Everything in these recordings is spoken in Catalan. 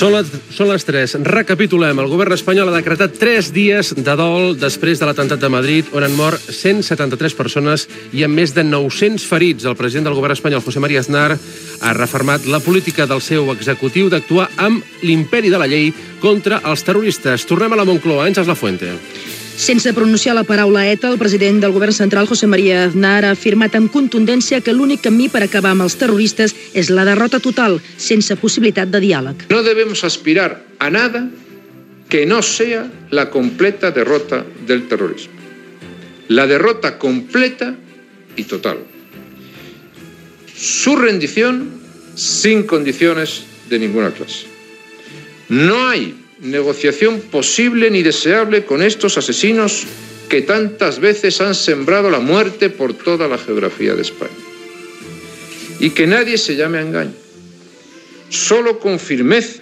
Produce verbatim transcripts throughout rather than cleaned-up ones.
Són, la, són les tres. Recapitulem. El govern espanyol ha decretat tres dies de dol després de l'atemptat de Madrid, on han mort cent setanta-tres persones i amb més de nou-cents ferits. El president del govern espanyol, José María Aznar, ha refermat la política del seu executiu d'actuar amb l'imperi de la llei contra els terroristes. Tornem a la Moncloa. Àngels Lafuente. Sense pronunciar la paraula ETA, el president del govern central, José María Aznar, ha afirmat amb contundència que l'únic camí per acabar amb els terroristes és la derrota total, sense possibilitat de diàleg. No debemos aspirar a nada que no sea la completa derrota del terrorismo. La derrota completa y total. Su rendición sin condiciones de ninguna clase. No hay negociación posible ni deseable con estos asesinos que tantas veces han sembrado la muerte por toda la geografía de España. Y que nadie se llame a engaño. Solo con firmeza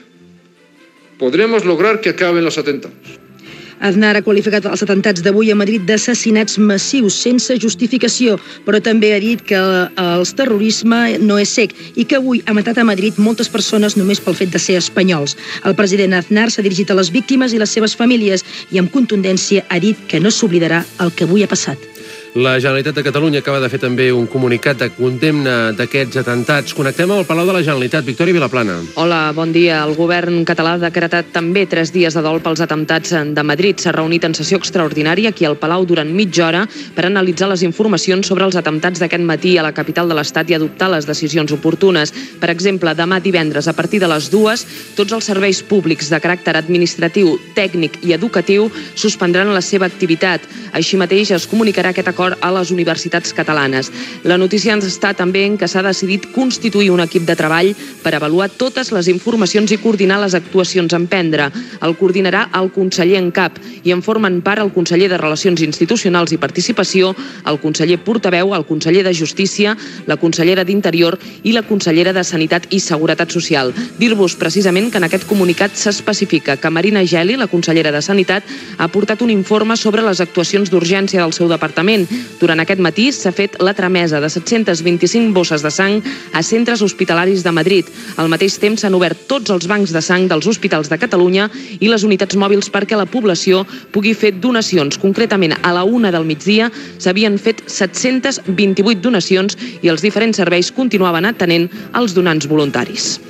podremos lograr que acaben los atentados. Aznar ha qualificat els atemptats d'avui a Madrid d'assassinats massius, sense justificació, però també ha dit que el terrorisme no és cec i que avui ha matat a Madrid moltes persones només pel fet de ser espanyols. El president Aznar s'ha dirigit a les víctimes i les seves famílies i amb contundència ha dit que no s'oblidarà el que avui ha passat. La Generalitat de Catalunya acaba de fer també un comunicat de condemna d'aquests atemptats. Connectem amb el Palau de la Generalitat. Victòria Vilaplana. Hola, bon dia. El govern català ha decretat també tres dies de dol pels atemptats de Madrid. S'ha reunit en sessió extraordinària aquí al Palau durant mitja hora per analitzar les informacions sobre els atemptats d'aquest matí a la capital de l'Estat i adoptar les decisions oportunes. Per exemple, demà divendres, a partir de les dues, tots els serveis públics de caràcter administratiu, tècnic i educatiu suspendran la seva activitat. Així mateix es comunicarà aquest acord a les universitats catalanes. La notícia està també en que s'ha decidit constituir un equip de treball per avaluar totes les informacions i coordinar les actuacions a emprendre. El coordinarà el conseller en cap i en formen part el conseller de Relacions Institucionals i Participació, el conseller portaveu, el conseller de Justícia, la consellera d'Interior i la consellera de Sanitat i Seguretat Social. Dir-vos precisament que en aquest comunicat s'especifica que Marina Geli, la consellera de Sanitat, ha portat un informe sobre les actuacions d'urgència del seu departament. Durant aquest matí s'ha fet la tramesa de set-cents vint-i-cinc bosses de sang a centres hospitalaris de Madrid. Al mateix temps s'han obert tots els bancs de sang dels hospitals de Catalunya i les unitats mòbils perquè la població pugui fer donacions. Concretament, a la una del migdia s'havien fet set-cents vint-i-vuit donacions i els diferents serveis continuaven atenent els donants voluntaris.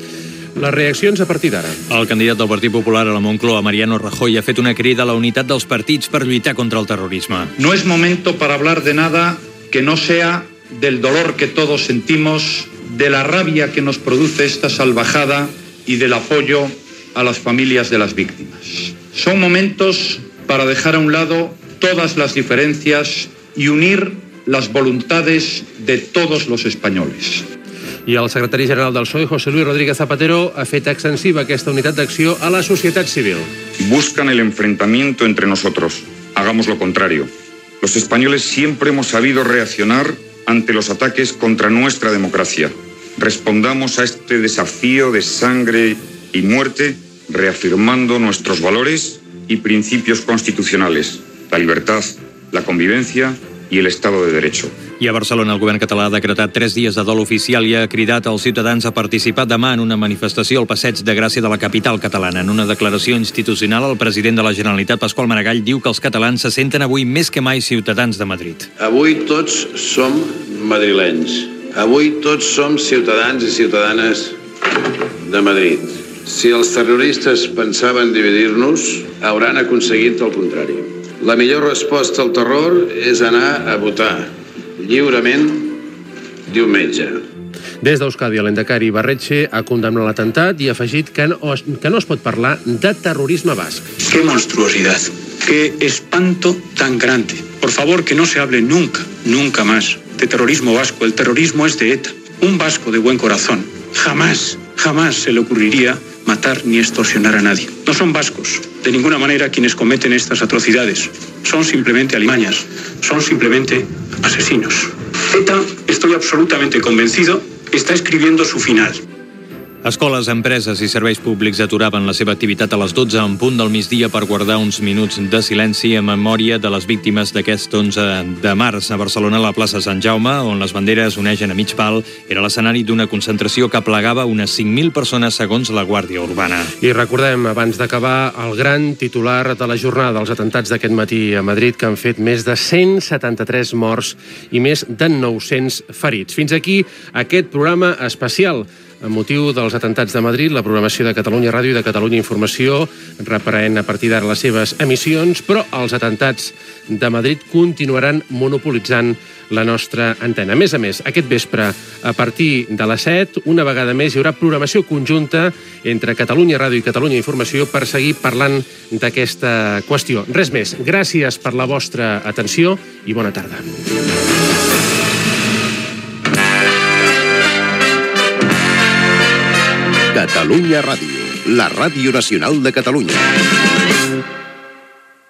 Les reaccions a partir d'ara. El candidat del Partit Popular a la Moncloa, Mariano Rajoy, ha fet una crida a la unitat dels partits per lluitar contra el terrorisme. No es momento para hablar de nada que no sea del dolor que todos sentimos, de la rabia que nos produce esta salvajada y del apoyo a las familias de las víctimas. Son momentos para dejar a un lado todas las diferencias y unir las voluntades de todos los españoles. I el secretari general del P S O E, José Luis Rodríguez Zapatero, ha fet extensiva aquesta unitat d'acció a la societat civil. Buscan el enfrentamiento entre nosotros. Hagamos lo contrario. Los españoles siempre hemos sabido reaccionar ante los ataques contra nuestra democracia. Respondamos a este desafío de sangre y muerte reafirmando nuestros valores y principios constitucionales, la libertad, la convivencia i l'Estat de Derecho. I a Barcelona el govern català ha decretat tres dies de dol oficial i ha cridat als ciutadans a participar demà en una manifestació al Passeig de Gràcia de la capital catalana. En una declaració institucional, el president de la Generalitat, Pasqual Maragall, diu que els catalans se senten avui més que mai ciutadans de Madrid. Avui tots som madrilenys. Avui tots som ciutadans i ciutadanes de Madrid. Si els terroristes pensaven dividir-nos, hauran aconseguit el contrari. La millor resposta al terror és anar a votar lliurement diumenge. Des d'Euskadi, l'endacari Barretxe ha condemnat l'atemptat i ha afegit que no, que no es pot parlar de terrorisme basc. ¡Qué monstruosidad! ¡Qué espanto tan grande! Por favor, que no se hable nunca, nunca más de terrorismo vasco. El terrorismo es de ETA. Un vasco de buen corazón jamás, jamás se le ocurriría matar ni extorsionar a nadie. No son vascos, de ninguna manera, quienes cometen estas atrocidades. Son simplemente alimañas, son simplemente asesinos. ETA, estoy absolutamente convencido, está escribiendo su final. Escoles, empreses i serveis públics aturaven la seva activitat a les dotze en punt del migdia per guardar uns minuts de silenci en memòria de les víctimes d'aquest onze de març. A Barcelona, a la plaça Sant Jaume, on les banderes onegen a mig pal, era l'escenari d'una concentració que plegava unes cinc mil persones segons la Guàrdia Urbana. I recordem, abans d'acabar, el gran titular de la jornada dels atentats d'aquest matí a Madrid, que han fet més de cent setanta-tres morts i més de nou-cents ferits. Fins aquí aquest programa especial. Amb motiu dels atentats de Madrid, la programació de Catalunya Ràdio i de Catalunya Informació reprèn a partir d'ara les seves emissions, però els atentats de Madrid continuaran monopolitzant la nostra antena. A més a més, aquest vespre, a partir de les set, una vegada més, hi haurà programació conjunta entre Catalunya Ràdio i Catalunya Informació per seguir parlant d'aquesta qüestió. Res més. Gràcies per la vostra atenció i bona tarda. Catalunya Ràdio, la ràdio nacional de Catalunya.